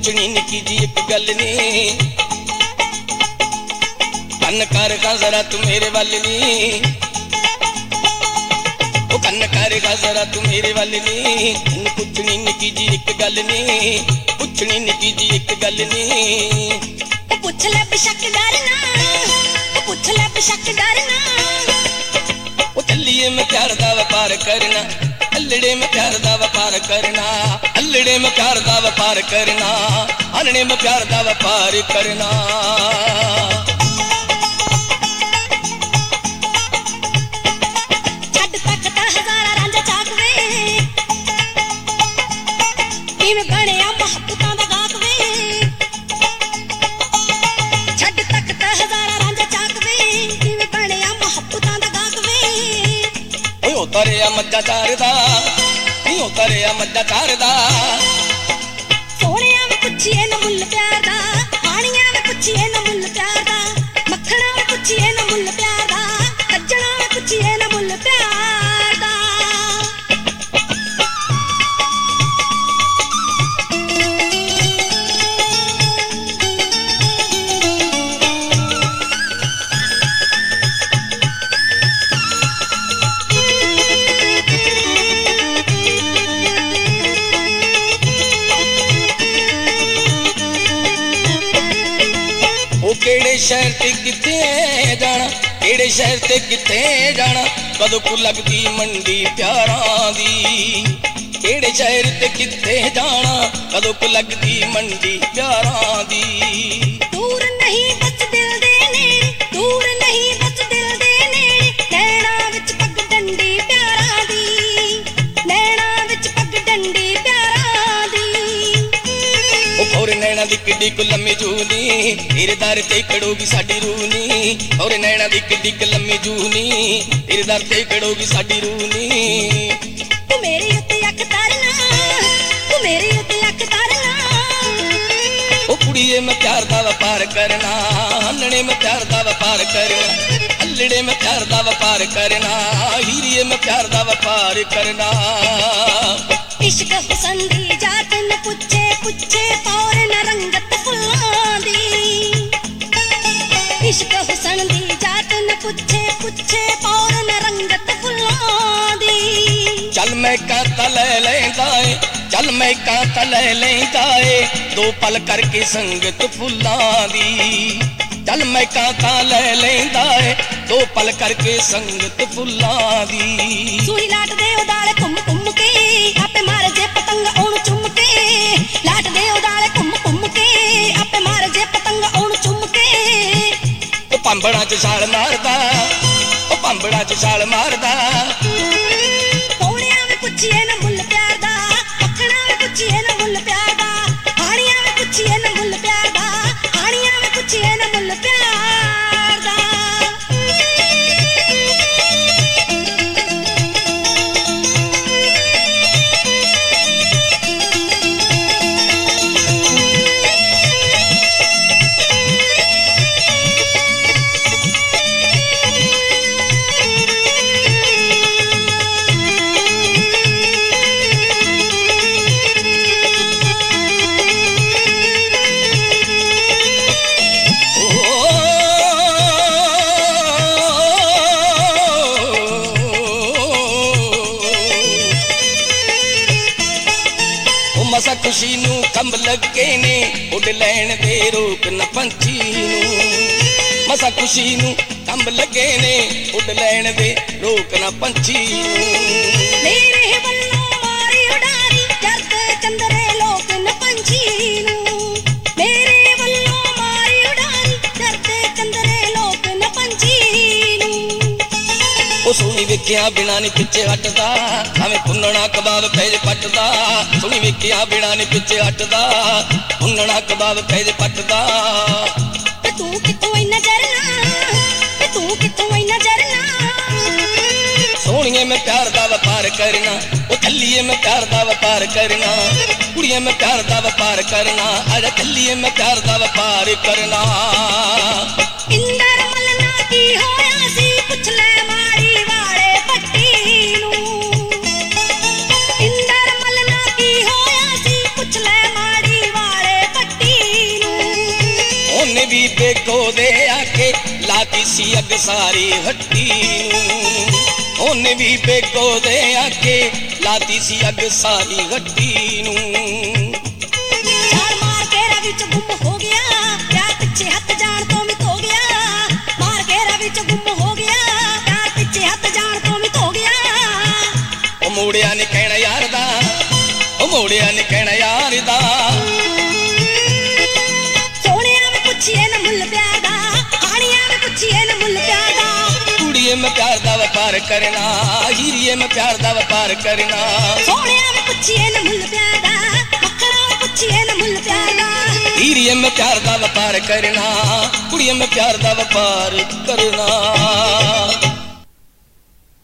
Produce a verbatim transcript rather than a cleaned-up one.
पुछनी निकी जी एक गल नी कन कर गा जरा तू मेरे वल नी ओ कन कर गा जरा तू मेरे वल नी पुछनी निकी जी एक गल नी पुछनी निकी जी एक गल नी पुछ ले बेशक डरना पुछ ले बेशक डरना ओ चलिए मैं प्यार दा व्यापार करना अल्लड़े में प्यार दा व्यापार करना अल्लड़े में प्यार दा व्यापार करना अल्लड़े में प्यार दा व्यापार करना छड़ तकता हजारा रांझा चाकवे किवें बणिया महबूबां दा गाकवे छड़ तकता हजारा रांझा चाकवे किवें बणिया महबूबां दा गाकवे ओए उतरिया मज्जा चारदा नी उतरिया मज्जा चारदा सोहणिया वे पुछिए न मुल प्यार दा हाणिया वे पुछिए न मुल प्यार दा मक्खणा वे पुछिए न मुल प्यार दा कज्जणा वे पुछिए न मुल प्यार दा केड़े शहर ते किथे जाना केड़े शहर ते किथे जाना कदों को लगदी मंडी प्यारां दी केड़े शहर ते किथे जाना कदों को लगदी मंडी प्यारां दी दूर नहीं बस दिल दे नेड़े दूर नहीं बस दिल दे नेड़े नैना विच पग डंडी प्यारां दी नैना विच पग डंडी प्यारां दी और नैना दी किड्डी को लम्मी जूनी तेरे दर ते खड़ोगी साडी रूनी और नैना दी किड्डी को लम्मी जूनी तेरे दर ते खड़ोगी साडी रूनी तू मेरे उत्ते अख तरना तू मेरे उत्ते अख तरना ओ कुड़िए मैं प्यार दा व्यापार करना हन्नड़े में प्यार दा व्यापार करना अल्लड़े में प्यार दा व्यापार करना हीरिए में प्यार दा व्यापार करना इश्क हुसन दी जात न पुछे पुछे तौर न रंगत फुल्लां दी इश्क हुसन दी जात न पुछे पुछे तौर न रंगत फुल्लां दी चल मैं कांता ले लेंदा ए चल मैं कांता ले लेंदा ए दो पल करके संगत फुल्लां दी चल मैं कांता ले लेंदा ए दो पल करके संगत फुल्लां दी सूही लाट दे उदाले घुम घुम के आपे मार जे पतंग ओण चुम के लाट दे उदाले घुम घुम के आपे मार जे पतंग ओण चुम के ओ पंबड़ा च छाल मारदा ओ पंबड़ा च छाल मारदा सोहणिया वे पुछिए न मुल प्यार दा मक्खणा वे पुछिए न मुल प्यार दा हाणिया वे पुछिए न मुल प्यार दा हाणिया वे पुछिए न मुल प्यार दा मसा खुशी नू कंब लगे ने उड़ लैण दे रोक न पंछी नू मसा खुशी नू कंब लगे ने उड़ लैण दे रोक न पंछी नू मेरे वल्लों मारी उडारी जरते चंदरे लोक न पंछी नू मेरे वल्लों मारी उडारी जरते चंदरे लोक न पंछी नू ओ सोनी वेखिया बिना नी पिछे हटदा भावें भुन्नना कबाब पैज पटदा सोनी वेखिया बिना नी पिछे हटदा भुन्नना कबाब पैज पटदा ते तू कितों इन्ना जरना ते तू कितों इन्ना जरना सोनिए मैं प्यार दा व्यापार करना ओ कल्लिए मैं प्यार दा व्यापार करना कुड़िए मैं प्यार दा व्यापार करना आजा कल्लिए मैं प्यार दा व्यापार करना इंदर मलना की होया सी पुछ ले माड़ी वाले पट्टी नू इंदर मलना की होया सी पुछ ले माड़ी वाले पट्टी भी बेगो दे आके लाती सी अग सारी हट्टी नूं ओने भी बेगो दे आके लाती सी अग सारी हट्टी नूं छाल मार के रा विच गुम हो गया प्यार पिछे हथ जान तो मित हो गया मार के रा विच गुम हो गया प्यार पिछे हथ जान तो मित हो गया ओ मोड़िया ने कहना यार दा ओ मोड़िया ने कहना यार दा कुड़िए में प्यार दा व्यापार करना हीरिए में प्यार दा व्यापार करना सोनिया में पुछिए न मुल प्यार दा मखना में पुछिए न मुल प्यार दा हीरिए में प्यार दा व्यापार करना कुड़िए में प्यार दा व्यापार करना।